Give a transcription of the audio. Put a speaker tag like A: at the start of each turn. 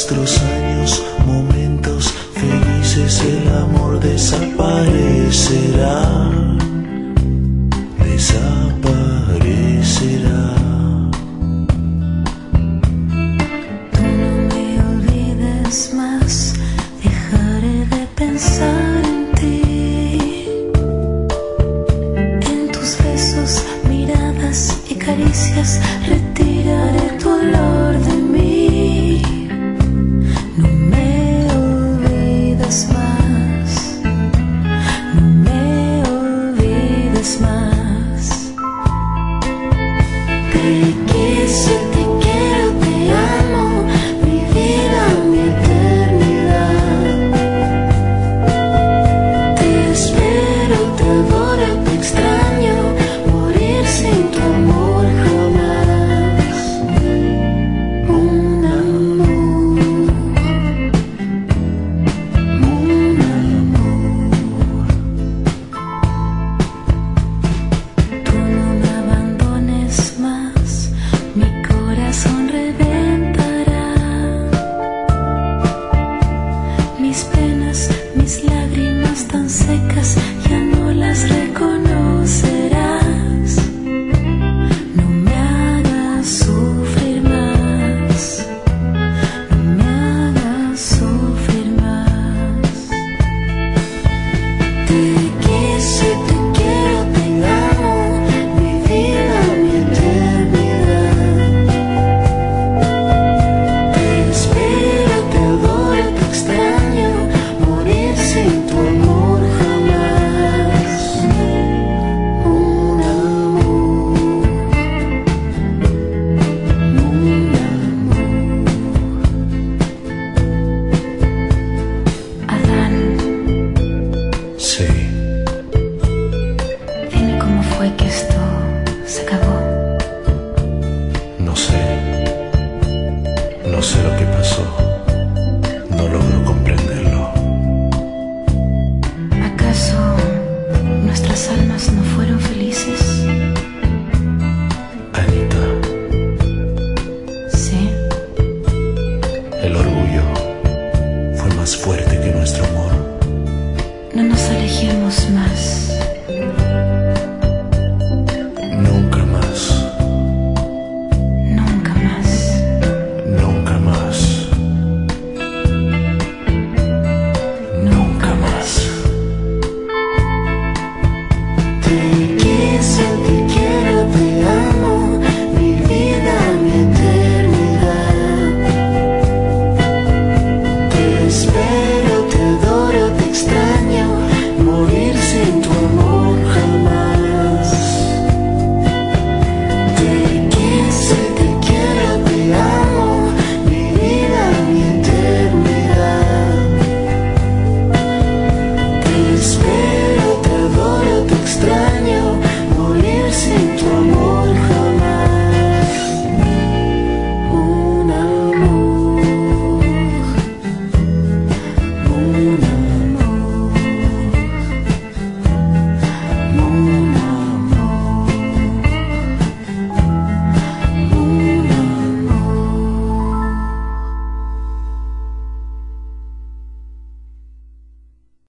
A: nuestros años, momentos felices, el amor desaparecerá, desaparecerá.
B: Tú no me olvides más, dejaré de pensar en ti, en tus besos, miradas y caricias, retiraré tu olor de mí. No me olvides más, no me olvides más. Te quise, te quiero, te amo, mi vida, mi eternidad. Te espero, te adoro, te extraño, morir sin tu amor jamás. Un amor, un amor. Tú no me abandones más, mi corazón reventará. Mis penas, mis lágrimas tan secas, ya no las reconocerás. No me hagas sufrir más, no me hagas sufrir más. Te quise, te quiero, te amo, mi vida, mi eternidad. Te espero, te adoro, te extraño, morir sin tu amor jamás. Un amor, un amor. Adán,
A: Sí,
B: dime cómo fue que esto se acabó.
A: no sé lo que pasó.